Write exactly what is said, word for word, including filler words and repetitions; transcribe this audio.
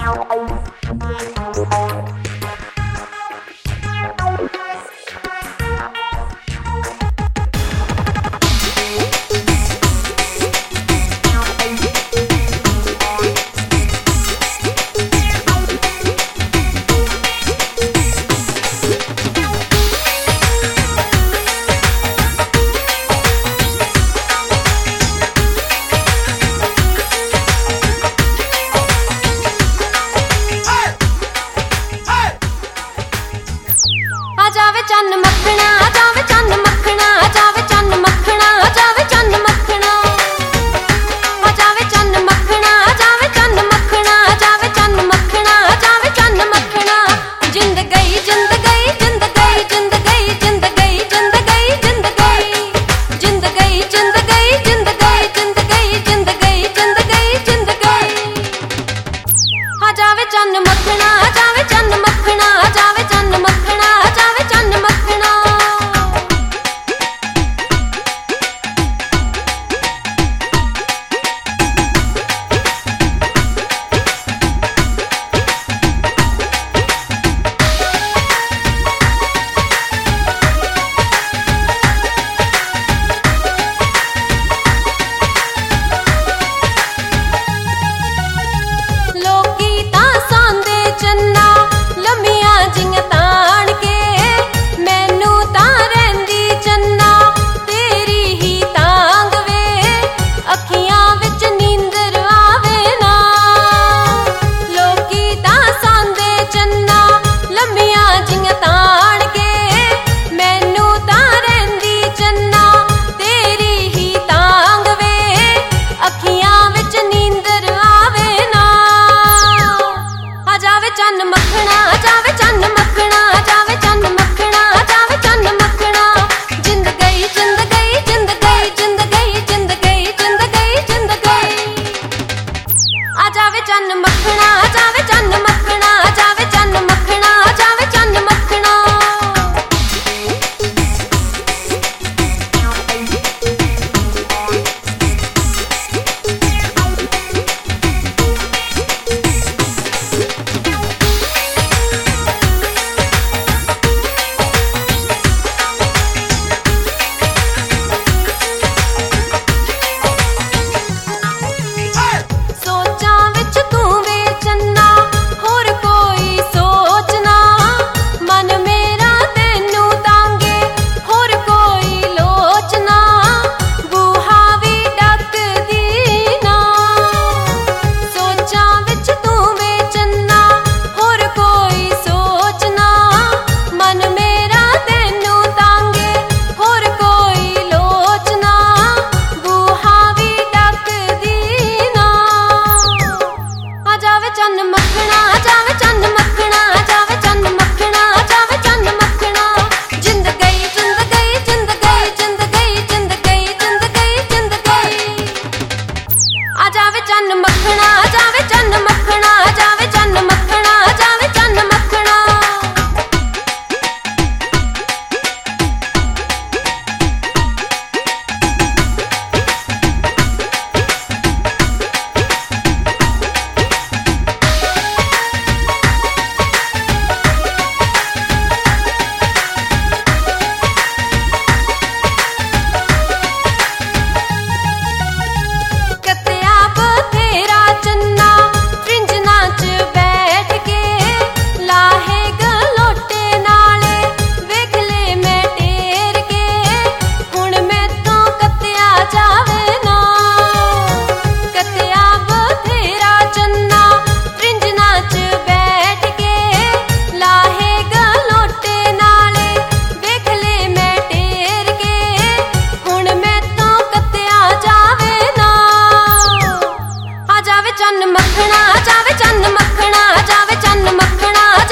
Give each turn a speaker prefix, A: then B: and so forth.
A: चन्न मखना जावे चन्न मखना जावे चन्न मखना जावे चन्न मखना जावे चन्न मखना जावे चन्न मखना जावे चन्न मखना जावे चन्न मखना जिंद गई जिंद गई जिंद गई जिंद गई जिंद गई जिंद गई जिंद गई जिंद गई जिंद गई जिंद गई जिंद गई जिंद गई जिंद गई जिंद गई हाँ जावे चन्न मखना जावे चन्न मखना जावे चन्न मखना जावे चन्न मखना लोकी तां सांदे चन्ना लम्मियां जियां ताण के मैनू तां रहिंदी चन्ना तेरी ही तांग वे अखियां विच नींदर आवे ना लोकी तां सांदे चन्ना लम्मियां जियां ताण के मैनू तां रहिंदी चन्ना तेरी ही तांग वे अखियां विच नींदर आवे ना आ जावे चन्न मखना जावे चन्न मखना जावे चन्न मखना जावे चन्न मखना जिंद गई जिंद गई जिंद गई जिंद गई जिंद गई जिंद गई जिंद गई आ जावे चन्न मखना जावे चन्न मखना जावे चन्न मखना जावे चन्न मखना सोचां विच तू वे चन्ना होर कोई सोच ना मन मेरा तैनू तांगे होर कोई लोच ना बूहा भी डकदी ना सोचां विच तू वे चन्ना होर कोई सोच ना मन मेरा तैनू तांगे होर कोई लोच ना बूहा भी डकदी ना आ जावे चन्न मखना जावे चन्न मखना जावे चन्न मखना जावे चन्न मखना जिंद गई जिंद गई जिंद गई जिंद गई जिंद गई जिंद गई जिंद गई आ जावे चन्न मखना जावे चन्न मखना जावे चन्न मखना जावे चन्न मखना कत्या बथेरा चन्ना फ्रिंजना च बैठ के लाहे गलोटे नाले वेख ले मैं टेर के हुण मैथों कत्या जावे ना कत्या बथेरा चन्ना फ्रिंजना च बैठ के लाहे गलोटे नाले वेख ले मैं टेर के हुण मैथों कत्या जावे ना आ जावे चन्न मखना जावे चन्न मखना जावे चन्न मखना